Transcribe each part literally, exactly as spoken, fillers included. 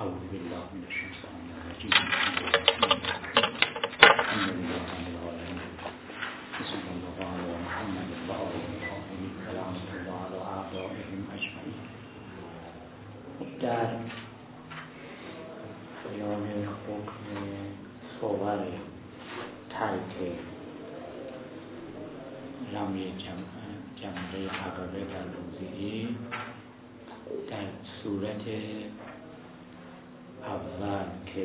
اعوذ بالله من الشیطان الرجیم. الحمد لله رب العالمین. بسم الله علی محمد و آله الطاهرین و لعنة الله علی اعدائهم اجمعین. در بیان حکم صور ترک رمی جمره عقبه در روزی در صورت اول که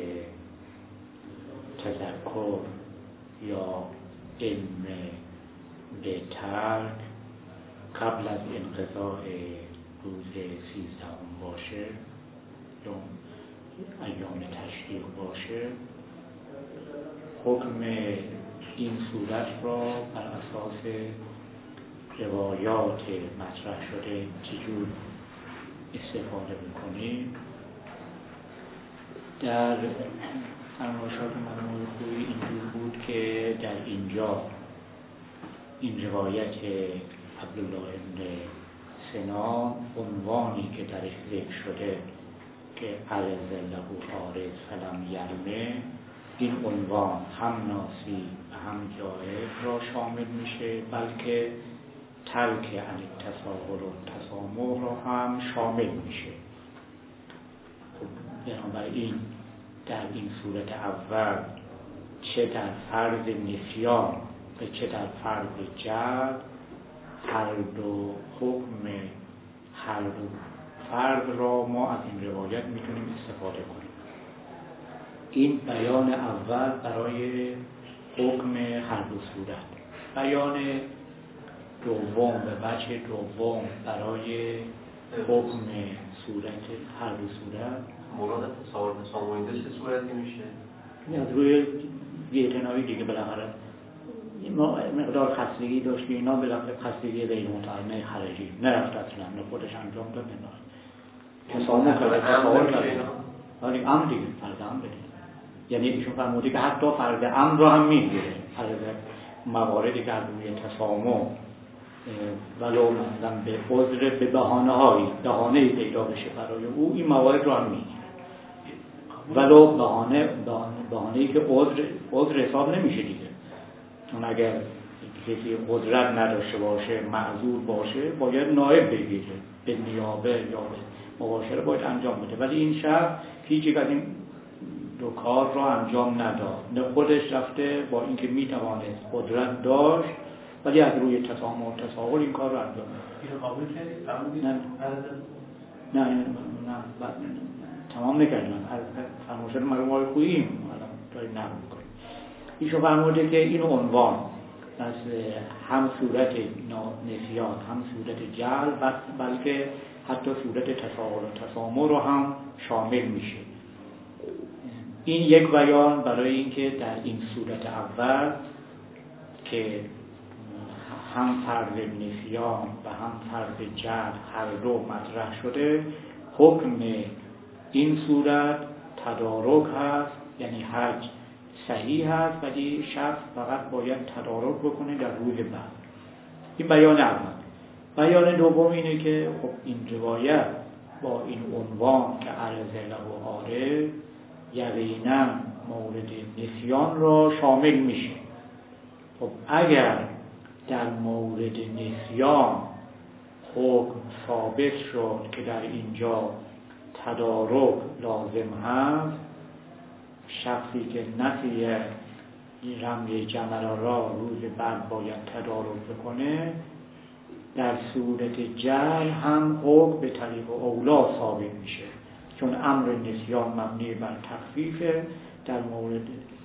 تذکر یا علم به ترک قبل از انقضاء روز سیزدهم باشه یا ایام تشریق باشه، حکم این صورت را بر اساس روایات مطرح شده چجور استفاده میکنیم. در فرمایشات مرحوم خویی اینجور بود که در اینجا این روایت عبدالله بن سنان عنوانی که درش ذکر شده که عرض له عارض فلم یرمه، این عنوان هم ناسی و هم جایز را شامل میشه، بلکه ترک عن التساهل و تسامح را هم شامل میشه. بنابراین در این صورت اول چه در فرض نسیان و چه در فرض جهل، هر دو حکم هر دو فرض را ما از این روایت میتونیم استفاده کنیم. این بیان اول برای حکم هر دو صورت. بیان دوم به وجه دوم برای حکم صورت هر دو صورت. مراد تصاور تسامحی چه صورتی میشه؟ میاد روی بی‌اعتنایی دیگه. بالاخره ما مقدار خستگی داشتی، اینا بالاخره خستگی غیر متعارض خارجی نرفت اصلا، نه خودش انجام داد نه تسامح کرد، تصاور کرد، ولی امر دیگه فرض امر بده. یعنی ایشون فرموده که حتی فرض امر رو هم میگیره، فرض مواردی که روی تسامح ولو مثلا به عذر به بهانه هایی بهانه‌ای پیدا بشه برای او، این موارد رو هم میگیره. ولو بهانه بهانه‌ای که عذر عذر حساب نمیشه دیگه، چون اگر کسی قدرت نداشته باشه، معذور باشه، باید نائب بگیره، به نیابه یا مباشره باید انجام بده. ولی این شخص هیچ یک از این دو کار را انجام نداد، نه خودش رفته با اینکه میتوانست قدرت داشت ولی از روی تسامح و تساهل این کار رو انجام داد. اینو قبول کردید؟ نه نه نه تمام نکردیم. از فرمایشات مرحوم آقای خویی الان داریم نقل می‌کنیم. ایشون فرموده که این عنوان از هم صورت نسیان هم صورت جهل بلکه حتی صورت تساهل و تسامح رو هم شامل میشه. این یک بیان برای اینکه در این صورت اول که هم فرض نسیان و هم فرض جهل هر دو مطرح شده، حکم این صورت تدارک هست، یعنی حج صحیح هست ولی شخص فقط باید تدارک بکنه در روز بعد. این بیان اول. بیان دوم اینه که خب این روایت با این عنوان که عرض له عارض یقینا مورد نسیان را شامل میشه. خب اگر در مورد نسیان حکم ثابت شد که در اینجا تدارک لازم هست، شخصی که نسی رمی جمره را روز بعد باید تدارک بکنه، در صورت جهل هم حکم به طریق اولا ثابت میشه، چون امر نسیان مبنی بر تخفیفه. در مورد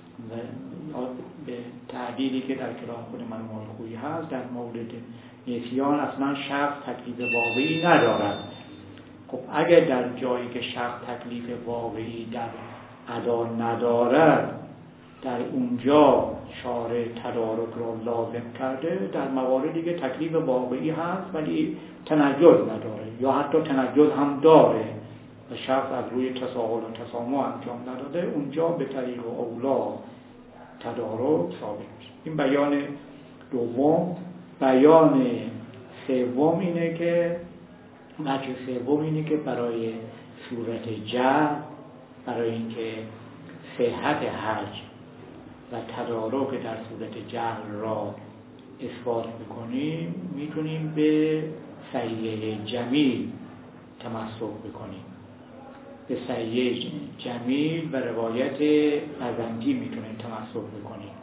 به تعدیلی که در کلام خود مرحوم خویی هست، در مورد نسیان اصلا شخص تکلیف واقعی ندارد. خب اگر در جایی که شخص تکلیف واقعی در ادا ندارد، در اونجا شارع تدارک را لازم کرده، در مواردی که تکلیف واقعی هست ولی تنجز نداره یا حتی تنجز هم داره و شخص از روی تساهل و تسامح انجام نداده، اونجا به طریق اولا تدارک ثابت میشه. این بیان دوم. بیان سوم اینه که وجه سوم اینه که برای صورت جهل برای اینکه صحت حج و تدارک در صورت جهل را اثبات بکنیم میتونیم به صحیح جمیل تمسک بکنیم. به صحیح جمیل و روایت بزنگی میتونیم تمسک بکنیم.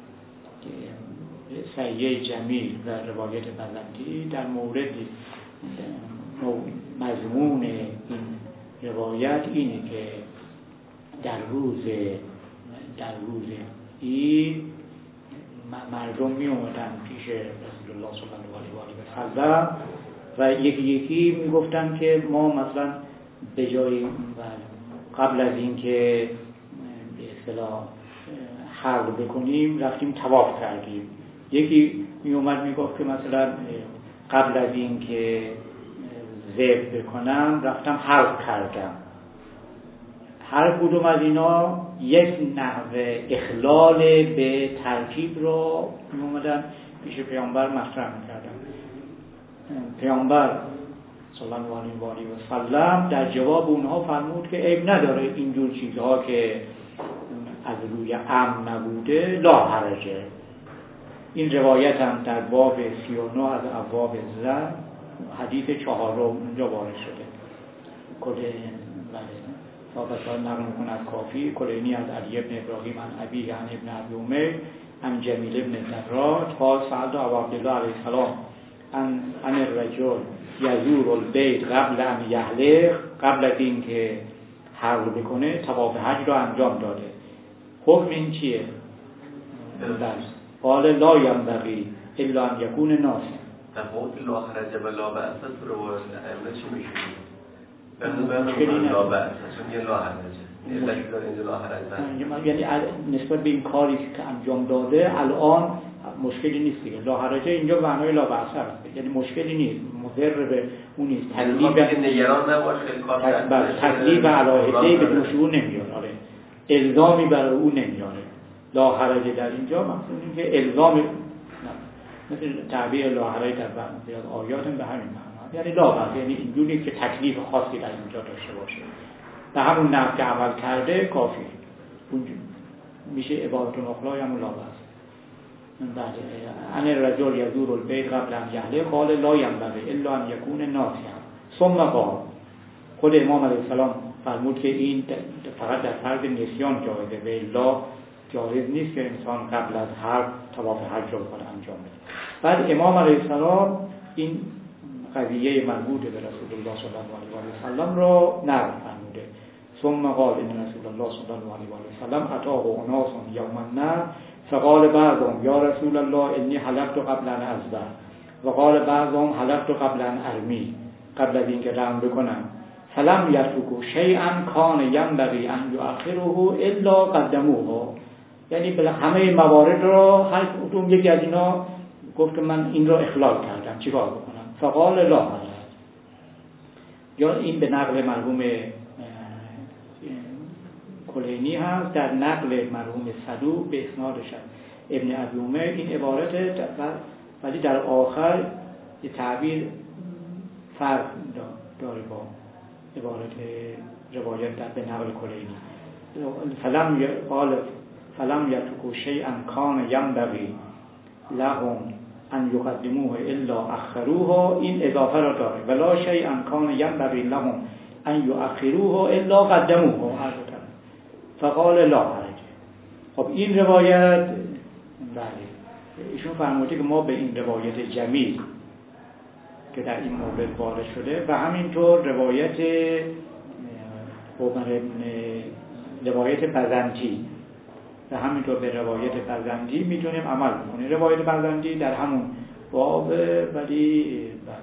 صحیح جمیل و روایت بزنگی در مورد مضمون این روایت اینه که در روز در روز عید مردم می اومدن پیش رسول الله صلی الله علیه و سلم و یکی یکی می گفتن که ما مثلا به جای قبل از اینکه به اصطلاح حلق بکنیم رفتیم طواف کردیم. یکی می اومد می گفت که مثلا قبل از اینکه ذبح بکنم رفتم حلق کردم. هر کدوم از اینا یک نحوه اخلال به ترکیب را می اومدن پیش پیامبر مطرح می‌کردن. پیامبر صلی الله علیه و سلم در جواب اونها فرمود که عیب نداره اینجور چیزها که از روی امن نبوده لا حرجه. این روایت هم در باب سی و نه از ابواب زن حدیث چهارم اونجا وارد شده. کل صحابت نقل میکنه از کافی کلینی از علی ابن ابراهیم عن ابی عن ابن ابی امیر عن جمیل ابن دراج قال سألت ابا عبدالله علیه السلام عن عن الرجل یزور البیت قبل ان یحلق، قبل از این که حلق بکنه طواف حج را انجام داده. حکم این چیه؟ قال لا ینبغی الا ان یکون ناسیا. در قول لا حرج و لا بأس رو ائمه چی میشه؟ لا بأس چون یه لا حرجه علت داره اینجا لا حرج. یعنی نسبت به این کاری که انجام داده الان مشکلی نیست دیگه. لا حرجه اینجا معنای لا بأس هست، یعنی مشکلی نیست، مضر به اون نیست. تکلیف نگران نباش خیلی کار کرد. تکلیف علاهده به دوشو نمیاره. آره الزامی برای اون نمیاره. لا حرجه در اینجا مقصود این که الزام مثل تعبیر لا حرج در بعضی آیات به همین معنی، یعنی لا بأس، یعنی اینجوری که تکلیف خاصی در اینجا داشته باشه. به همون نحو که عمل کرده کافی اونجا میشه عبادت الاخلاق هم لا بأس. بعد ان الرجل یزور البیت قبل ان یحلق قال لا ینبغی الا ان یکون ناسیا. ثم قال خود امام علیه السلام فرمود که این فقط در فرض نسیان جایزه و الا جایز نیست که انسان قبل از هر طواف حج رو انجام بده. بعد امام علیه السلام این قضیه مربوط به رسول الله صلی الله علیه و سلم را نقل فرموده. ثم قال ان رسول الله صلی الله علیه و سلم اتاه اناس یوم النحر فقال بعضهم یا رسول الله انی حلقت قبل ان اذبح و قال بعضهم حلقت قبل ان ارمی، قبل از اینکه رمی بکنم. فلم یترکوا شیئا کان ینبغی ان یؤخره الا قدموه. یعنی بلا همه موارد را هر کدوم یکی از اینا گفت که من این را اخلال کردم چیکار بکنم؟ فقال لا حرج. یا این به نقل مرحوم کلینی هست، در نقل مرحوم صدوق به اسنادش ابن ابی امیر این عبارت، ولی در آخر یه تعبیر فرق داره با عبارت روایت در به نقل کلینی. فلم قال فلم یترکوا شیئا کان ینبغی لهم ان یقدموه الا اخروه، این اضافه را داره ولا شیئا کان ینبغی لهم ان یؤخروه الا قدموه. فقال لا حرج. خب این روایت بله ایشون فرموده که ما به این روایت جمیل که در این مورد وارد شده و همینطور روایت عمر ابن روایت بزنجی و همینطور به روایت بزنجی میتونیم عمل کنیم. روایت بزنجی در همون باب ولی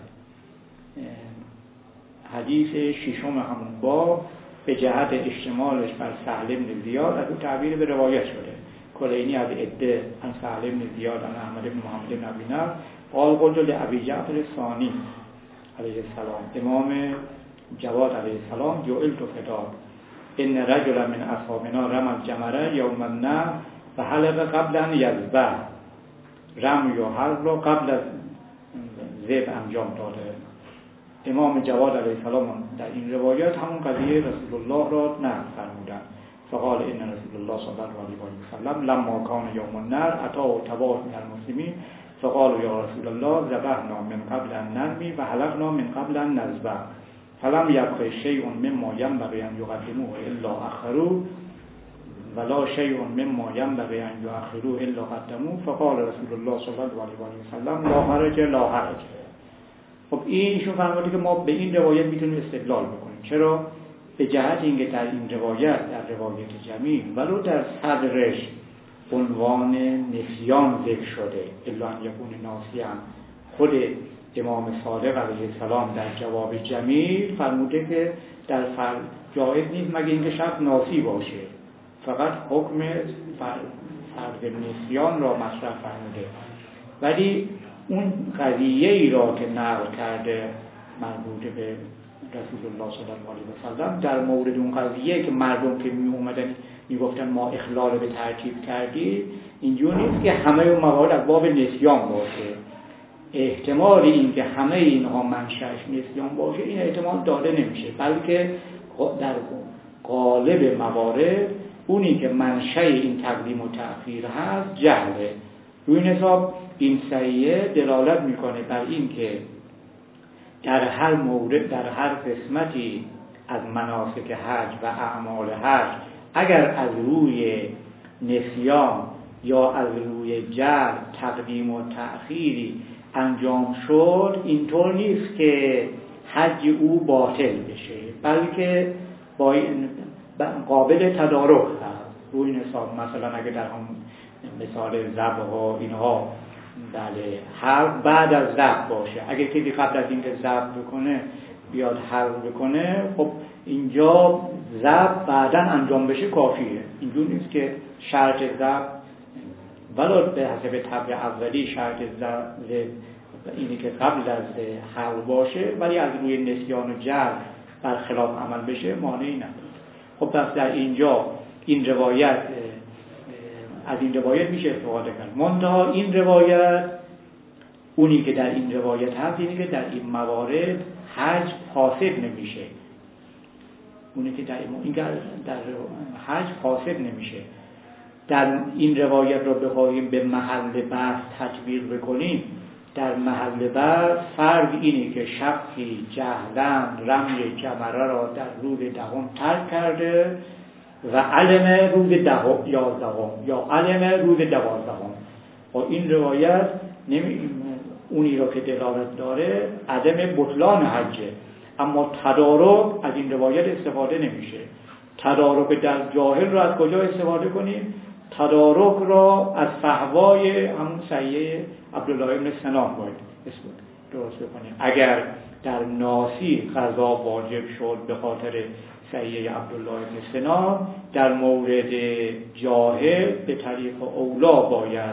حدیث ششم همون باب به جهت اشتمالش بر سهل بن زیاد از اون تعبیر به روایت شده. کلینی از عده عن سهل بن زیاد عن احمد بن محمد بن ابی نصر قال قلت لابی جعفر الثانی علیه السلام امام جواد علیه السلام جعلت فدا ان رجلا من اصحابنا رمى الجمره یوم النحر و حلق قبل ان یذبح. رمی و حلق را قبل از ذبح انجام داده. امام جواد علیه السلام در این روایت همون قضیه رسول الله را نقل فرمودند. فقال ان رسول الله صلی الله علیه و سلم لما کان یوم النحر اتاه تبع من المسلمین فقالوا یا رسول الله ذبحنا من قبل ان نرمی و حلقنا من قبل ان نذبح فلم يبق شيء مما ينبغي ان يقدموه الا اخروه ولا شيء مما ينبغي ان يؤخروه الا قدموه فقال رسول الله صلی الله علیه و سلم لا حرج لا حرج. خب اینشون فرمودی که ما به این روایت میتونیم استدلال بکنیم. چرا؟ به جهت اینکه در این روایت، در روایت جمیل ولو در صدرش عنوان نسیان ذکر شده الا ان یکون ناسیا، خود امام صادق علیه السلام در جواب جمیل فرموده که در فرد جایز نیست مگه اینکه شخص ناسی باشه، فقط حکم فرد نسیان را مطرح فرموده. ولی اون قضیه ای را که نقل کرده مربوط به رسول الله صلی الله علیه و سلم در مورد اون قضیه که مردم که می اومدن میگفتن ما اخلال به ترتیب کردی، اینجور نیست که همه اون موارد از باب نسیان باشه. احتمال این که همه اینها منشأش نسیان باشه این احتمال داده نمیشه، بلکه در غالب موارد اونی که منشأ این تقدیم و تأخیر هست جهله. روی این حساب این صحیحه دلالت میکنه بر این که در هر مورد، در هر قسمتی از مناسک حج و اعمال حج اگر از روی نسیان یا از روی جهل تقدیم و تأخیری انجام شد، اینطور نیست که حج او باطل بشه، بلکه با قابل تدارک هست. روی این حساب مثلا اگر در هم مثال ذبح و اینها بله حلق بعد از ذبح باشه، اگر کسی قبل از اینکه ذبح بکنه بیاد حلق بکنه، خب اینجا ذبح بعداً انجام بشه کافیه. اینجور نیست که شرط ذبح ولو به حسب طبع اولی شرط ذبح اینی که قبل از حلق باشه ولی از روی نسیان و جهل برخلاف عمل بشه مانعی نداره. خب پس در اینجا این روایت از این روایت میشه استفاده کرد. منتها این روایت اونی که در این روایت هست اینی که در این موارد حج فاسد نمیشه. اونی که در این در حج فاسد نمیشه. در این روایت رو بخواهیم به محل بحث تطبیق بکنیم، در محل بحث فرض اینی که شخصی جهلاً رمی جمره را در روز دهم ترک کرده و علم روز ده یازدهم یا علم روز دوازدهم. و این روایت نمی اونی را که دلالت داره عدم بطلان حجه، اما تدارک از این روایت استفاده نمیشه. تدارک در جاهل را از کجا استفاده کنیم؟ تدارک را از فحوای همون صحیح عبدالله ابن سنان باید درست بکنیم. اگر در ناسی قضا واجب شد به خاطر صحیح عبدالله ابن سنان، در مورد جاهل به طریق اولا باید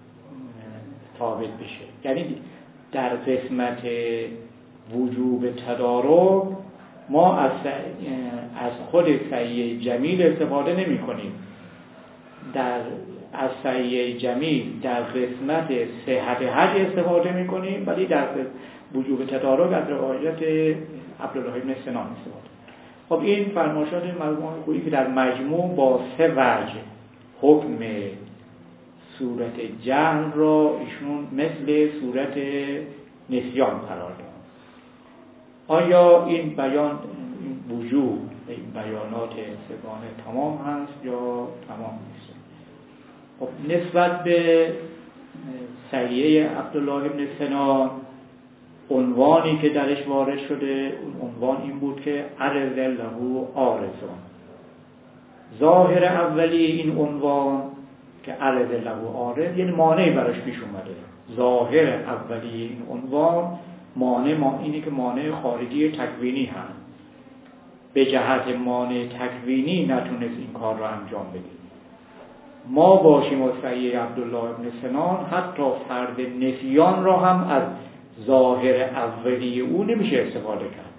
ثابت بشه. یعنی در قسمت وجوب تدارک ما از از خود صحیح جمیل استفاده نمی کنیم. در از صحیح جمیل در قسمت صحت حج استفاده می کنیم، ولی در وجوب تدارک از روایت عبدالله ابن سنان استفاده. خب این فرمایشات مرحوم خویی که در مجموع با سه وجه حکم صورت جهل را ایشون مثل صورت نسیان قرار داد. آیا این بیان این وجوب این بیانات سگانه تمام هست یا تمام نیست؟ خب نسبت به صحیح عبدالله ابن سنان عنوانی که درش وارد شده، اون عنوان این بود که عرض له عارضون. ظاهر اولی این عنوان که عرض له عارض یعنی مانعی براش پیش اومده. ظاهر اولی این عنوان مانع ما اینه که مانع خارجی تکوینی هست. به جهت مانع تکوینی نتونست این کار را انجام بده. ما باشیم و صحیح عبدالله ابن سنان حتی فرد نسیان را هم از ظاهر اولی او نمیشه استفاده کرد.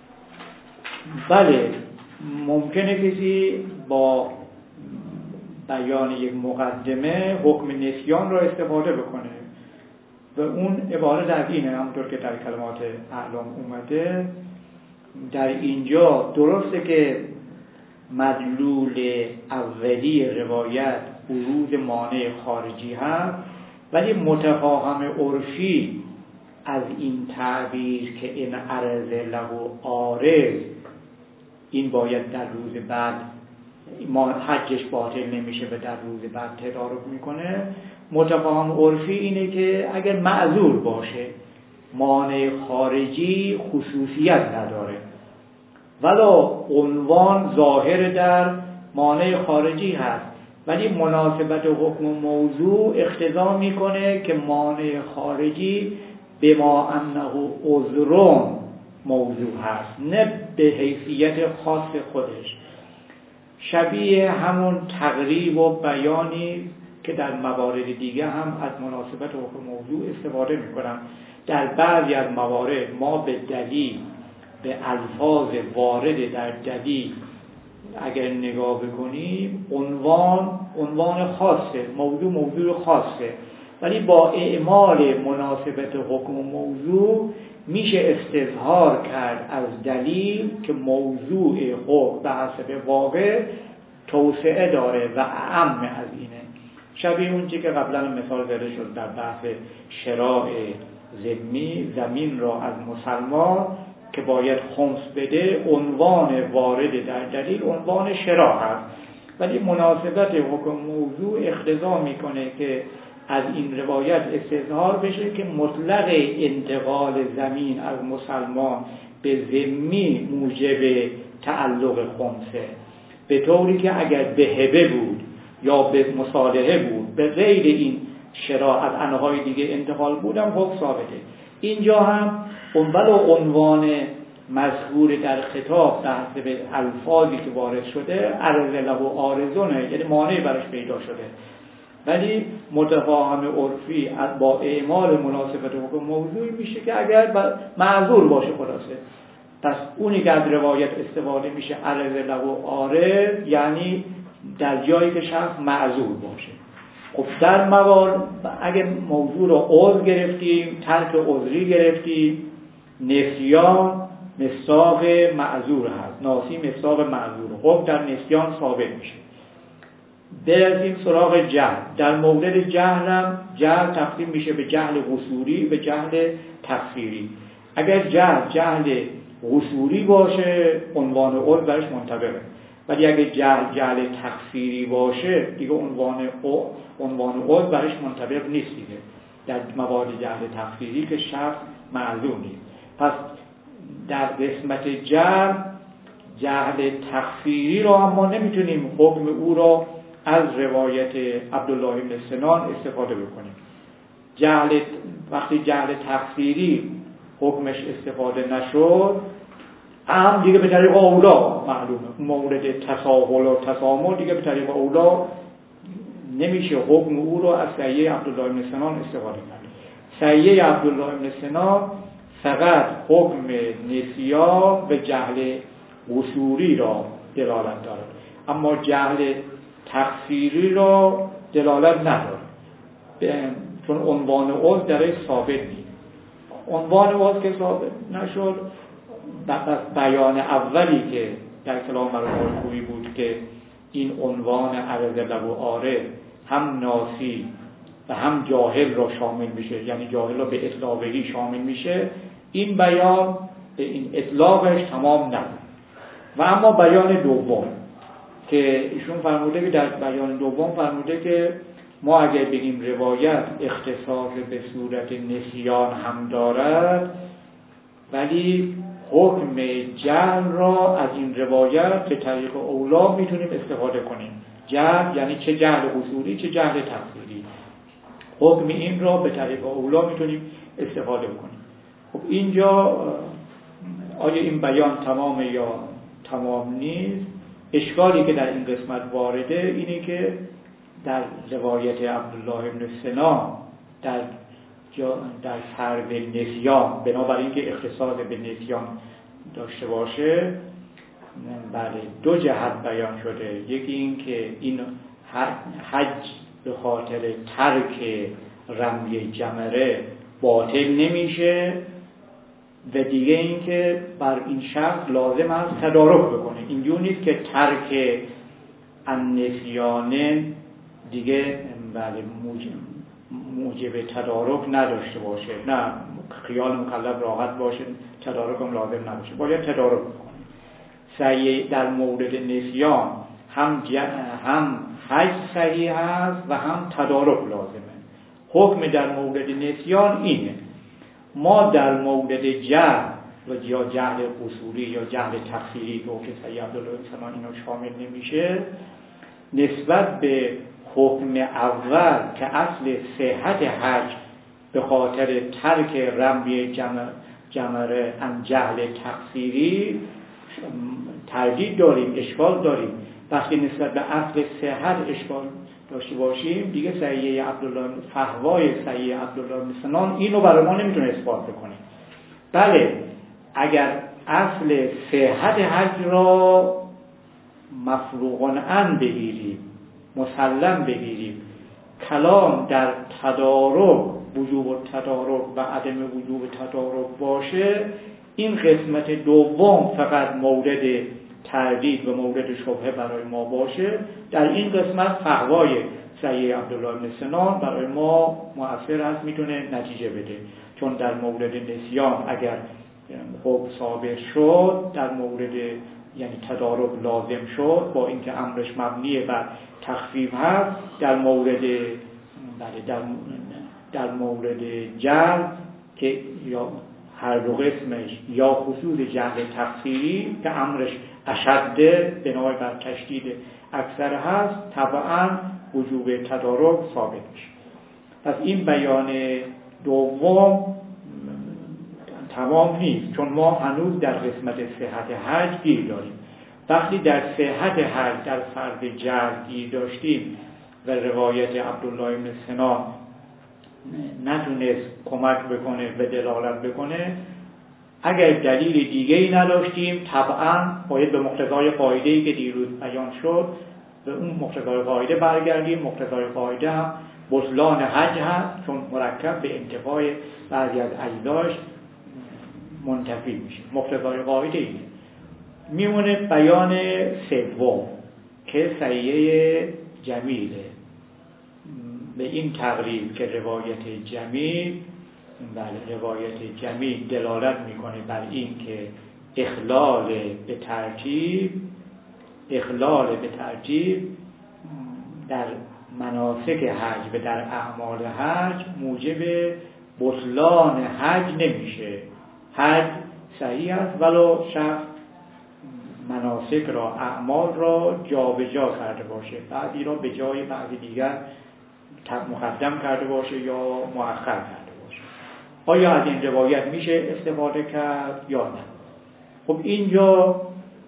بله ممکنه کسی با بیان یک مقدمه حکم نسیان را استفاده بکنه و اون عبارت از اینه، همونطور که در کلمات اعلام اومده. در اینجا درسته که مدلول اولی روایت ورود مانع خارجی هست، ولی متفاهم عرفی از این تعبیر که این عرض له عارض، این باید در روز بعد ما حجش باطل نمیشه و در روز بعد تدارک میکنه. متفاهم عرفی اینه که اگر معذور باشه مانع خارجی خصوصیت نداره، ولی عنوان ظاهر در مانع خارجی هست، ولی مناسبت حکم موضوع اقتضا میکنه که مانع خارجی به ما انه عذرون موضوع هست، نه به حیثیت خاص خودش. شبیه همون تقریب و بیانی که در موارد دیگه هم از مناسبت حکم موضوع استفاده میکنم. در بعضی از موارد ما به دلیل، به الفاظ وارد در دلیل اگر نگاه بکنیم عنوان عنوان خاصه، موضوع موضوع خاصه، ولی با اعمال مناسبت حکم موضوع میشه استظهار کرد از دلیل که موضوع حکم به حسب واقع توسعه داره و اعم از اینه. شبیه اون چی که قبلا مثال زده شد در بحث شراع ذمی، زمین را از مسلمان که باید خمس بده، عنوان وارد در دلیل عنوان شراع هست، ولی مناسبت حکم موضوع اقتضا میکنه که از این روایت استظهار بشه که مطلق انتقال زمین از مسلمان به ذمی موجب تعلق خمسه، به طوری که اگر به هبه بود یا به مصالحه بود به غیر این شراع از انواع دیگه انتقال بودم حکم ثابته. اینجا هم اول عنوان مذکور در خطاب در حسب الفاظی که وارد شده عرض له عارضونه، یعنی مانع برش پیدا شده، ولی متفاهم عرفی با اعمال مناسبت حکم موضوعی میشه که اگر معذور باشه خلاصه. پس اونی که از روایت استفاده میشه عرض له عارض، یعنی در جایی که شخص معذور باشه. خب در موارد اگر موضوع رو عذر گرفتیم، ترک عذری گرفتیم، نسیان مصداق معذور هست، ناسی مصداق معذور، خب در نسیان ثابت میشه. برسیم سراغ جهل. در مورد جهل هم جهل تقسیم میشه به جهل قصوری به جهل تکفیری. اگر جهل جهل قصوری باشه عنوان عذر برش منطبقه، ولی اگر جهل جهل تکفیری باشه دیگه عنوان عنوان عذر برش منطبق نیست دیگه در موارد جهل تکفیری که شخص معذور نیست. پس در قسمت جهل جهل تکفیری را هم ما نمیتونیم حکم او را از روایت عبدالله بن سنان استفاده بکنیم. جهل وقتی جهل تکفیری حکمش استفاده نشد، هم دیگه به طریق اولا معلومه مورد تساهل و تسامل دیگه به طریق اولا نمیشه حکم او را از صحیح عبدالله بن سنان استفاده کرد. صحیح عبدالله بن سنان فقط حکم نسیان و جهل قصوری را دلالت دارد، اما جهل تکفیری را دلالت ندارد، چون عنوان عذر درش ثابت نیست. عنوان عذر که ثابت نشد، بیان اولی که در کلام مرحوم خویی بود که این عنوان عرض له عارض هم ناسی و هم جاهل را شامل میشه، یعنی جاهل را به اطلاقی شامل میشه، این بیان به این اطلاقش تمام نبود. و اما بیان دوم که ایشون فرموده که در بیان دوم فرموده که ما اگر بگیم روایت اختصاص به صورت نسیان هم دارد، ولی حکم جهل را از این روایت به طریق اولا میتونیم استفاده کنیم. جهل یعنی چه جهل قصوری چه جهل تکفیری، حکم این را به طریق اولا میتونیم استفاده کنیم. خب اینجا آیا این بیان تمام یا تمام نیست؟ اشکالی که در این قسمت وارده اینه که در روایت عبدالله بن سنان در در فرض نسیان، بنابراین اینکه اختصاص به نسیان داشته باشه، بله دو جهت بیان شده. یکی این که این حج به خاطر ترک رمی جمره باطل نمیشه، و دیگه این که بر این شخص لازم است تدارک بکنه، میکنه. اینجور نیست که ترک النسیان دیگه بله موجب, موجب تدارک نداشته باشه، نه خیال مکلف راحت باشه تدارک هم لازم نباشه، باید تدارک بکنه. سعی در مورد نسیان هم هم حج صحیح هست و هم تدارک لازمه. حکم در مورد نسیان اینه. ما در مورد جهل و یا جهل اصولی یا جهل تفسیری که سید عبدالله سنان اینا شامل نمیشه، نسبت به حکم اول که اصل صحت حج به خاطر ترک رمی جمر جمره ان جهل تفسیری تردید داریم، اشکال داریم. وقتی نسبت به اصل صحت اشکال داشته باشیم دیگه سید عبدالله فهوای سید عبدالله سنان اینو برای ما نمیتونه اثبات بکنه. بله اگر اصل صحت حج را مفروغ عن بگیریم، مسلم بگیریم، کلام در تدارک وجوب تدارک و عدم وجوب تدارک باشه، این قسمت دوم فقط مورد تردید و مورد شبهه برای ما باشه، در این قسمت فهوای سید عبدالله بن سنان برای ما مؤثر هست، میتونه نتیجه بده. چون در مورد نسیان اگر حکم ثابت شد، در مورد یعنی تدارک لازم شد با اینکه امرش مبنی بر تخفیف هست، در مورد بله در در مورد جهل که یا هر دو قسمش یا خصوص جهل تفسیری که امرش اشده بنای بر تشدید اکثر هست، طبعا وجوب تدارک ثابت میشه. پس این بیان دوم تمام نیست، چون ما هنوز در قسمت صحت حج گیر داریم. وقتی در صحت حج در فرض جهل گیر داشتیم و روایت عبدالله بن سنان نتونست کمک بکنه و دلالت بکنه، اگر دلیل دیگه‌ای نداشتیم طبعا باید به مقتضای قاعده‌ای که دیروز بیان شد به اون مقتضای قاعده برگردیم. مقتضای قاعده هم بطلان حج هست، چون مرکب به انتفاع بعضی از اجزاش منتفی میشه. مقتضای قاعده اینه. میمونه بیان سوم که سیه جمیله. به این تقریب که روایت جمیل بله روایت جمیل دلالت میکنه بر این که اخلال به ترتیب اخلال به ترتیب در مناسک حج و در اعمال حج موجب بطلان حج نمیشه. حج صحیح است ولو شخص مناسک را اعمال را جا به جا کرده باشه، بعضی را به جای بعضی دیگر مقدم کرده باشه یا مؤخر کرده باشه. آیا از این روایت میشه استفاده کرد یا نه؟ خب اینجا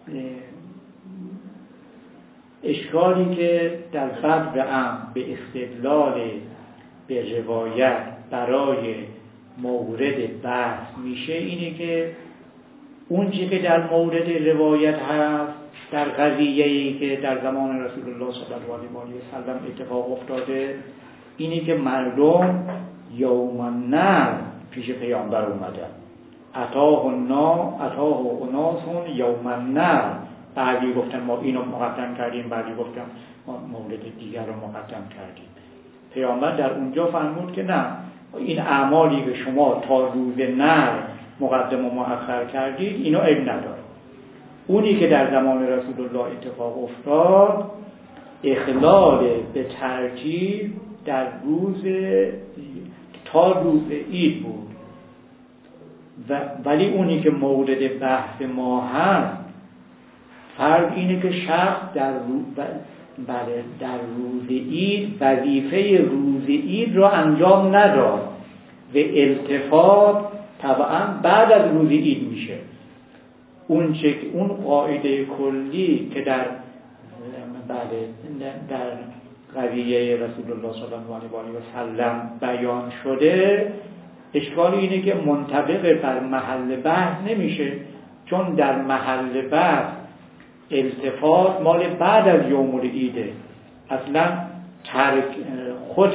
اشکالی که در بدو عام به استدلال به روایت برای مورد بحث میشه اینه که اون چیزی که در مورد روایت هست در قضیه‌ای که در زمان رسول الله صلی الله علیه و سلم اتفاق افتاده اینی که مردم یوم النحر پیش پیامبر اومدن، اتاه النا اتاه اناس یوم النحر، بعضی گفتن ما اینو مقدم کردیم، بعضی گفتن ما مورد دیگر رو مقدم کردیم. پیامبر در اونجا فرمود که نه، این اعمالی که شما تا روز نحر مقدم و مؤخر کردید اینا عیب نداره. اونی که در زمان رسول الله اتفاق افتاد اخلال به ترتیب در روز تا روز عید بود و ولی اونی که مورد بحث ما هست فرق اینه که شخص در روز بله در روز عید وظیفه روز عید را انجام نداد و التفات طبعا بعد از روز عید میشه. اون چه اون قاعده کلی که در بله در قضیه رسول الله صلی الله علیه و سلم بیان شده، اشکال اینه که منطبق بر محل بحث نمیشه، چون در محل بحث التفات مال بعد از یوم العیده. اصلا ترک خود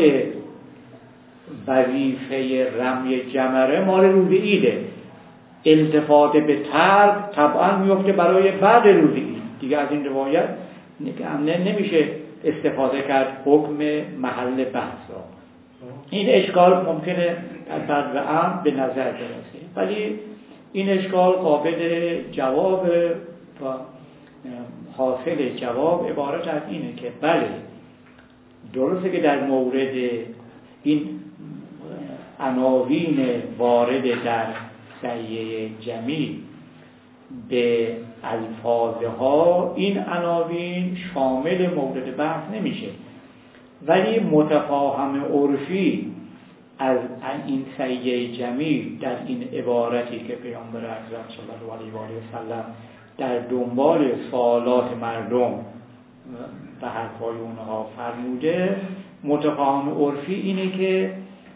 وظیفه رمی جمره مال روز عیده، التفات به ترک طبعا میفته برای بعد روز عید. دیگه از این روایت نمیشه استفاده کرد حکم محل بحث را. این اشکال ممکنه در بعد عام به نظر برسه، ولی این اشکال قابل جواب و حاصل جواب عبارت از اینه که بله درسته که در مورد این عناوین وارد در صحیح جمی به الفاظها این عناوین شامل مورد بحث نمیشه، ولی متفاهم عرفی از این صحیح جمی در این عبارتی که پیامبر اکرم صلی الله علیه و آله و سلم در دنبال سوالات مردم و حرفای اونها فرموده، متفاهم عرفی اینه که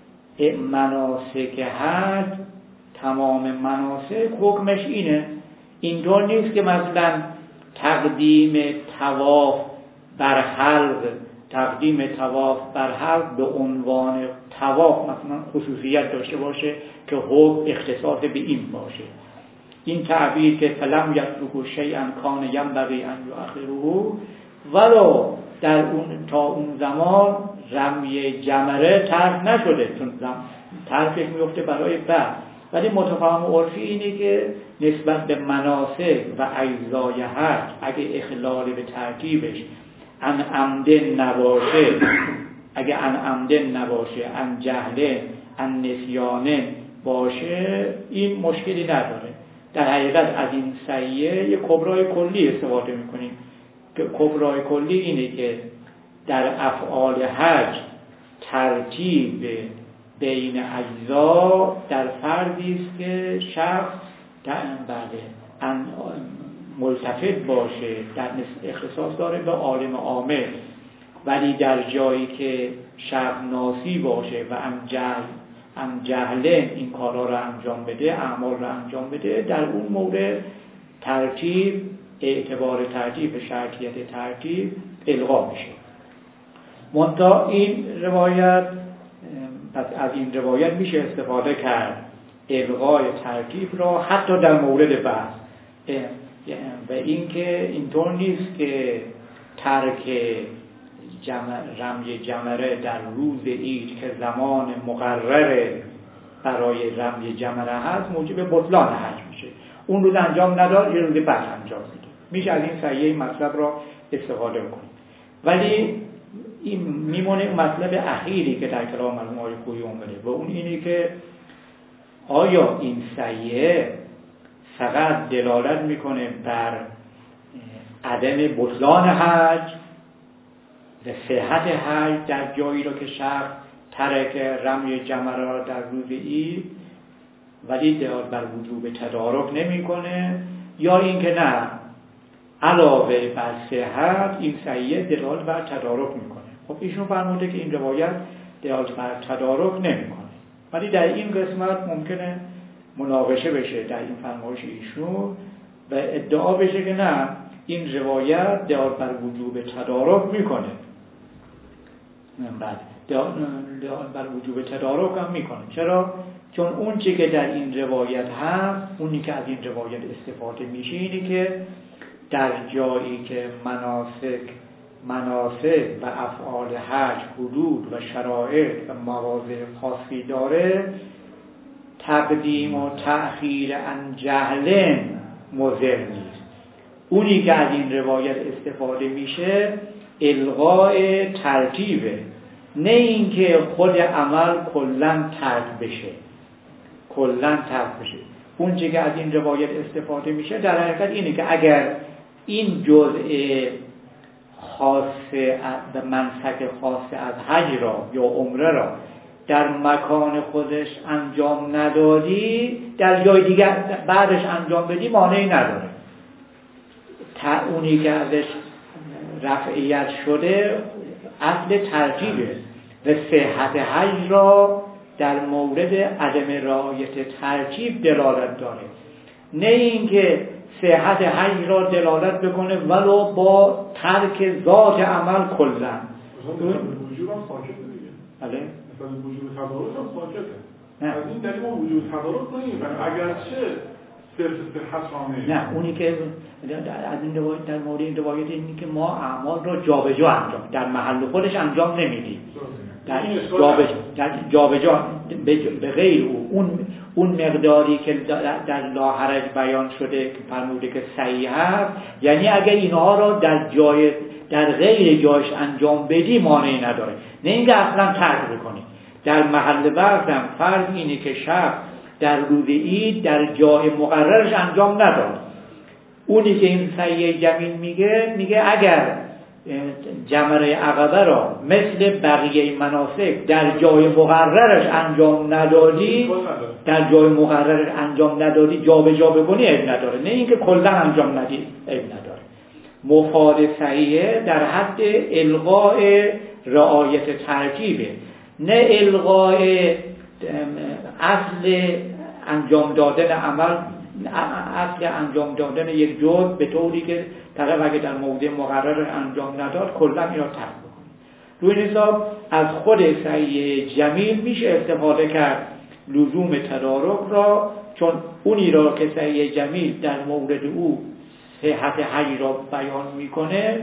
مناسک حج، تمام مناسک حکمش اینه. اینطور نیست که مثلا تقدیم طواف بر حلق تقدیم طواف بر حلق به عنوان طواف مثلا خصوصیت داشته باشه که حکم اختصاص به این باشه. این تعبیر که فلم یترک شیئا کان ینبغی ان یؤخره، ولو در اون تا اون زمان رمی جمره ترک نشده، چون ترکش میفته برای بعد، ولی متفاهم عرفی اینه که نسبت به مناسک و اجزای حج اگه اخلال به ترتیبش ان عمدن نباشه، اگه ان عمدن نباشه، ان جهلن، ان نسیانن باشه، این مشکلی نداره. در حقیقت از این صحیحه یک کبرای کلی استفاده میکنیم که کبرای کلی اینه که در افعال حج ترتیب بین اجزا در فردی است که شخص بله ملتفت باشه، در اختصاص داره به عالم عامل، ولی در جایی که شخص ناسی باشه و ام جهل ام جهلن این کارا رو انجام بده، اعمال رو انجام بده، در اون مورد ترتیب اعتبار ترتیب شرطیت ترتیب الغا میشه. منتها این روایت، پس از این روایت میشه استفاده کرد الغای ترتیب را حتی در مورد بحث، و اینکه اینطور نیست که ترک جمر، رمی جمره در روز عید که زمان مقرر برای رمی جمره هست موجب بطلان حج میشه. اون روز انجام نداد، یه روز بعد انجام میده، میشه از این صحیح مطلب را استفاده کنیم. ولی این میمونه اون مطلب اخیری که در کلام مرحوم آقای خویی اومده و اون اینه که آیا این صحیح فقط دلالت میکنه بر عدم بطلان حج و صحت حج در جایی رو که شخص ترک رمی جمره را در روز عید، ولی دلالت بر وجوب تدارک نمیکنه، یا اینکه نه علاوه بر صحت این صحیح دلالت بر تدارک میکنه؟ خب ایشون فرموده که این روایت دلالت بر تدارک نمیکنه، ولی در این قسمت ممکنه مناقشه بشه در این فرمایش ایشون و ادعا بشه که نه، این روایت دلالت بر وجوب تدارک میکنه. بعد دلالت بر وجوب تدارک هم میکنه. چرا؟ چون اون چی که در این روایت هست، اونی که از این روایت استفاده میشه اینه که در جایی که مناسک مناسک و افعال حج حدود و شرایط و مواضع خاصی داره، تقدیم و تأخیر عن جهلن مضر نیست. اونی که از این روایت استفاده میشه الغاء ترتیبه، نه اینکه خود عمل کلن ترک بشه کلن ترک بشه. اون چیزی که از این روایت استفاده میشه در حقیقت اینه که اگر این جزء خاص به منسک خاص از حج را یا عمره را در مکان خودش انجام ندادی، در جای دیگر بعدش انجام بدی مانعی نداره. تا اونی که ازش رفعیت شده اصل ترتیبه و صحت حج را در مورد عدم رعایت ترتیب دلالت داره، نه اینکه صحت حج را دلالت بکنه ولو با ترک ذات عمل کلا. وجوب هم ساکته دیگه. بله. مثلا وجوب تدارک هم ساکته. از این دلیل ما وجوب تدارک نمی‌کنیم. اگرچه نه اونی که از این روایت در مورد این روایت اینی که ما اعمال را جابجا انجام در محل خودش انجام نمیدیم، در جابجا در جابجا به غیر او اون اون مقداری که در لاحرج بیان شده که فرموده که صحیح هست، یعنی اگر اینها را در جای در غیر جایش انجام بدی مانعی نداره، نه اینکه اصلا ترک بکنی. در محل وقت هم فرض اینه که شخص در روز عید در جای مقررش انجام نداد. اونی که این سعی جمیل میگه میگه اگر جمره عقبه را مثل بقیه مناسک در جای مقررش انجام ندادی، در جای مقررش انجام ندادی جا به جا بکنی عیب نداره، نه اینکه کلا انجام ندی عیب نداره. مفاد صحیحه در حد الغاء رعایت ترتیبه، نه الغاء اصل انجام دادن عمل، اصل انجام دادن یک جزء به طوری که طرف اگه در موضع مقرر انجام نداد کلا اینا ترک بکنه. روی این حساب از خود سعی جمیل میشه استفاده کرد لزوم تدارک را، چون اونی را که سعی جمیل در مورد او صحت حج را بیان میکنه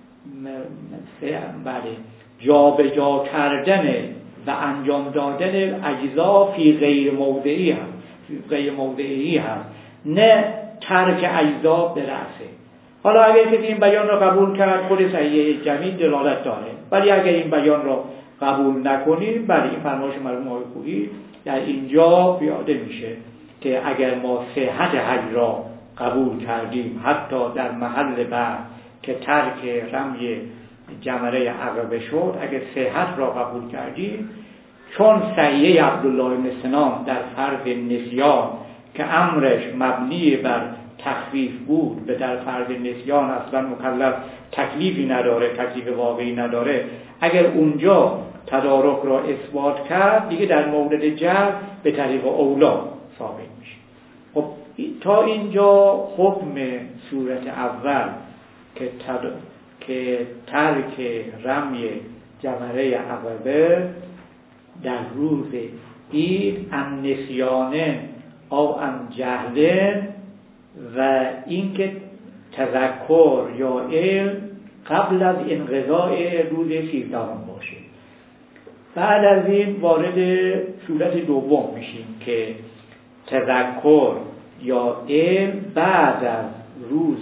بله جا به جا کردن و انجام دادن اجزا فی غیر موضعی هم غیر موضعی هم نه ترک اجزا به رأسه. حالا اگر کسی این بیان را قبول کرد خود صحیح جمیل دلالت داره، ولی اگر این بیان را قبول نکنید بله این فرمایش مرحوم آقای کوهی در اینجا پیاده میشه که اگر ما صحت حج را قبول کردیم حتی در محل بعد که ترک رمی جمره عقبه شد، اگر صحت را قبول کردیم چون سعیه عبدالله بن سنان در فرض نسیان که امرش مبنی بر تخفیف بود و در فرض نسیان اصلا مکلف تکلیفی نداره، تکلیف واقعی نداره، اگر اونجا تدارک را اثبات کرد دیگه در مورد جبر به طریق اولا ثابت میشه. خب تا اینجا حکم صورت اول که تد... که ترک رمی جمره عقبه در روز عید ام نسیانه او ام جهله و اینکه تذکر یا علم قبل از انقضاء روز سیزدهم باشه. بعد از این وارد صورت دوم میشیم که تذکر یا علم بعد از روز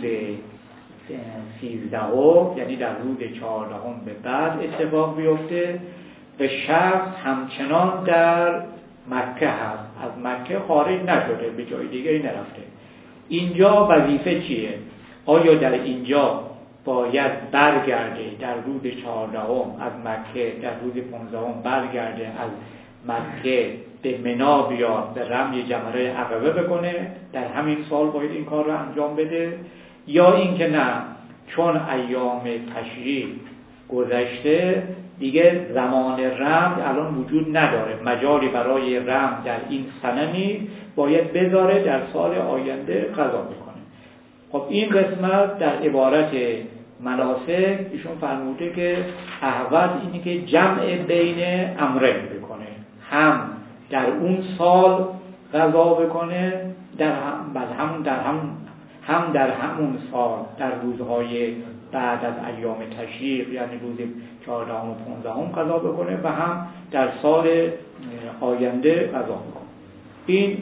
سیزدهم یعنی در روز چهاردهم به بعد اتفاق بیفته و شخص همچنان در مکه هست، از مکه خارج نشده، به جای دیگری نرفته. اینجا وظیفه چیه؟ آیا در اینجا باید برگرده در روز چهاردهم از مکه، در روز پانزدهم برگرده از مکه به منی بیاد به رمی جمره عقبه بکنه، در همین سال باید این کار رو انجام بده، یا اینکه نه چون ایام تشریق گذشته دیگه زمان رمز الان وجود نداره، مجالی برای رمز در این سنه نیست، باید بذاره در سال آینده قضا بکنه. خب این قسمت در عبارت مناسک ایشون فرموده که احوط اینه که جمع بین امرین بکنه، هم در اون سال قضا بکنه در هم بعد هم در هم هم در همون سال در روزهای بعد از ایام تشریق یعنی روز چهاردهم و پانزدهم قضا بکنه و هم در سال آینده قضا بکنه. این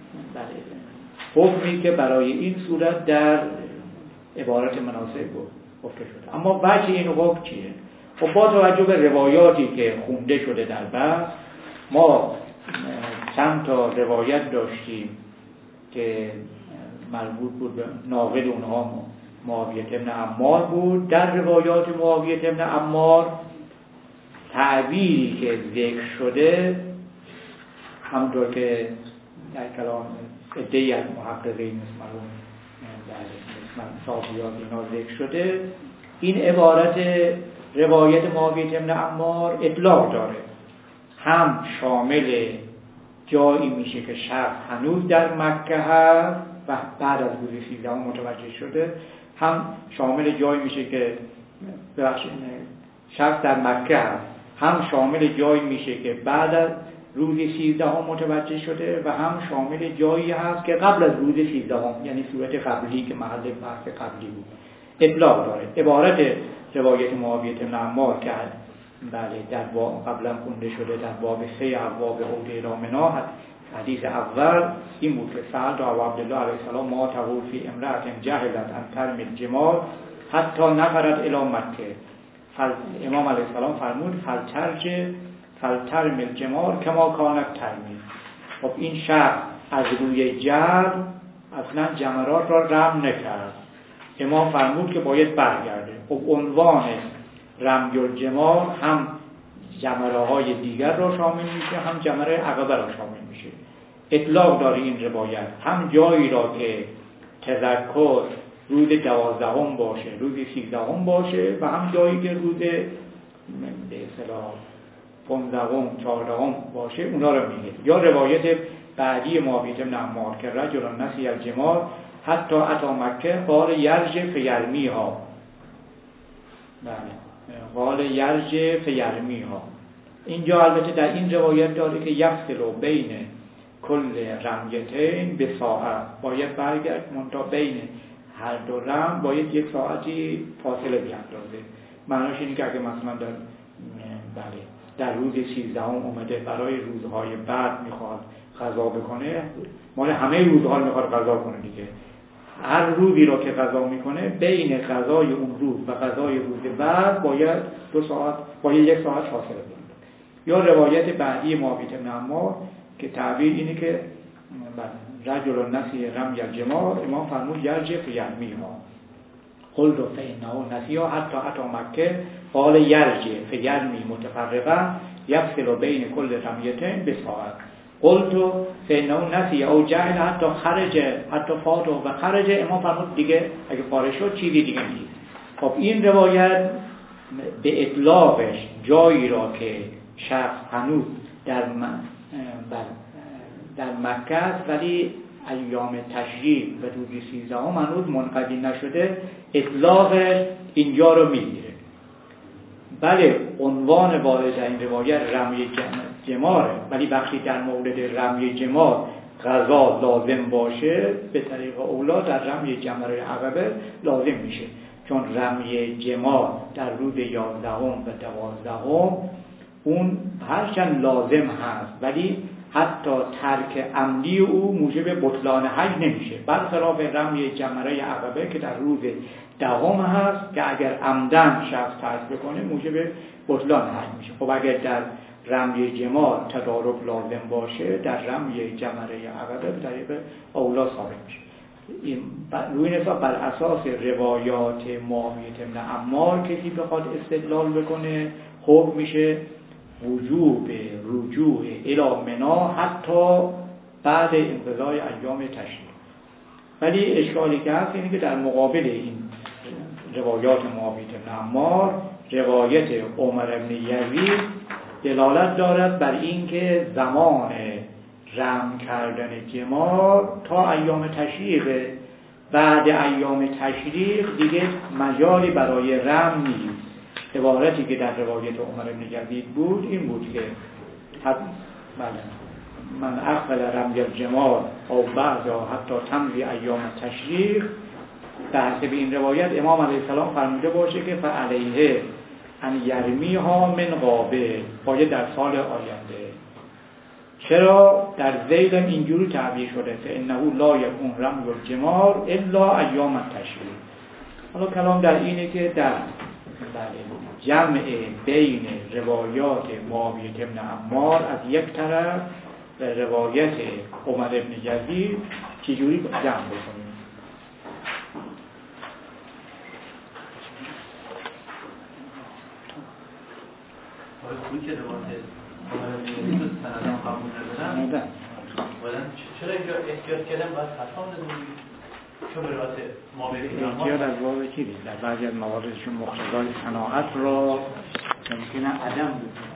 حکمی که برای این صورت در عبارت مناسک گفته شده. اما وجه این حکم چیه؟ خب با توجه به روایاتی که خونده شده در بحث، ما چند تا روایت داشتیم که مربوط بود به ناقل اونها معاویه بن عمار بود. در روایات معاویه بن عمار تعبیری که ذکر شده همونطور که در کلام عده‌ای از محققین مثل مرحوم در صافیات اینا ذکر شده، این عبارت روایت معاویه بن عمار اطلاق داره، هم شامل جایی میشه که شخص هنوز در مکه هست و بعد از روز سیزدهم متوجه شده، هم شامل جایی میشه که ببخشید شخص در مکه هست، هم شامل جایی میشه که بعد از روز سیزدهم متوجه شده و هم شامل جایی هست که قبل از روز سیزدهم، یعنی صورت قبلی که محل بحث قبلی بود، اطلاق داره. عبارت روایت معاویه بن عمار که بله در باب قبلا خونده شده در باب سه ابواب عوده رامنا، حدیث اول این بود که سألت ابا عبدالله علیه السلام ما تقول فی امرأة جهلت ان ترمی الجمار حتی نفرت الی مکه. امام علیه السلام فرمود فلترج فلترم الجمار کما کانت ترمی. خب این شخص از روی جبر اصلا جمرات را رم نکرد. امام فرمود که باید برگرده. خب عنوان رمی الجمار هم جمره های دیگر را شامل میشه، هم جمره عقبه را شامل میشه. اطلاق داره این روایت، هم جایی را که تذکر روز دوازدهم باشه، روز سیزدهم باشه، و هم جایی که روز به اصطلاح پانزدهم، چهاردهم باشه، اونا رو میگه. یا روایت بعدی معاویه بن عمار که رجل نسی الجمار حتی اتی مکه قال یرج فیرمیها. بله، قال یرج فیرمیها. اینجا البته در این روایت داره که یفصل بین کل رمیتین به ساعت، باید برگرد منتها بین هر دو رم باید یک ساعتی فاصله بیاندازه. معناش اینه که اگه مثلا در بله در روز سیزدهم اومده برای روزهای بعد میخواد قضا بکنه، مال همه روزها میخواد قضا کنه دیگه، هر روزی را که قضا میکنه بین قضای اون روز و قضای روز بعد باید دو ساعت باید یک ساعت فاصله بیاندازه. یا روایت بعدی معاویه بن عمار که تعبیر اینه که رجل نسی رمی الجمار، امام فرمود یرجع فیرمیها. قلت فإنه نسیها حتی اتی مکه قال یرجع فیرمی متفرقا یفصل بین کل رمیتین بساعت. قلت فإنه نسی او جهل حتی خرج حتی فات و خرج، امام فرمود دیگه اگه خارج شد چیزی دیگه نیست. خب این روایت به اطلاقش جایی را که شخص هنوز در در مکه است ولی ایام تشریق و روز سیزدهم هنوز منقضی نشده، اطلاق اینجا رو میگیره. بله عنوان وارد در این روایت رمی جماره، ولی وقتی در مورد رمی جمار قضا لازم باشه به طریق اولا در رمی جمره عقبه لازم میشه، چون رمی جمار در روز یازدهم و دوازدهم اون هرچند لازم هست ولی حتی ترک عمدی او موجب بطلان حج نمیشه، برخلاف رمی جمره عقبه که در روز دهم هست که اگر عمدن شخص ترک بکنه موجب بطلان حج میشه. خب اگر در رمی جمار تدارک لازم باشه در رمی جمره عقبه به طریق اولا ثابت میشه. روی حساب بر اساس روایات معاویه بن عمار کسی بخواد استدلال بکنه خوب میشه وجوب رجوع الی منا حتی بعد انقضای ایام تشریق. ولی اشکالی که هست اینه که در مقابل این روایات معاویه بن عمار روایت عمر بن یزید دلالت دارد بر اینکه زمان رم کردن جمار تا ایام تشریق، بعد ایام تشریق دیگه مجالی برای رم نیست. عبارتی که در روایت عمر بن یزید بود این بود که حد بله من اقبل رمی الجمار او بعد حتی تمضی ایام تشریق، در حسب این روایت امام علیه السلام فرموده باشه که فعلیه ان یرمیها من قابل، باید در سال آینده. چرا در ذیل اینجوری تعبیر شده فانه لا یکون رمی الجمار الا ایام التشریق. حالا کلام در اینه که در جمع بین روایات معاویه بن عمار از یک طرف و روایت عمر بن یزید چجوری جمع بکنیم. آقای که روایت عمر بن یزید رو سندان قبول ندارن چرا اینجا احتیاط کردن باید خطا نداریم؟ چون به روایت معاویه بن عمار احتیاط از باب چیزی در بعضی از مواردشون مقتضای صناعت را ممکنه عدم بود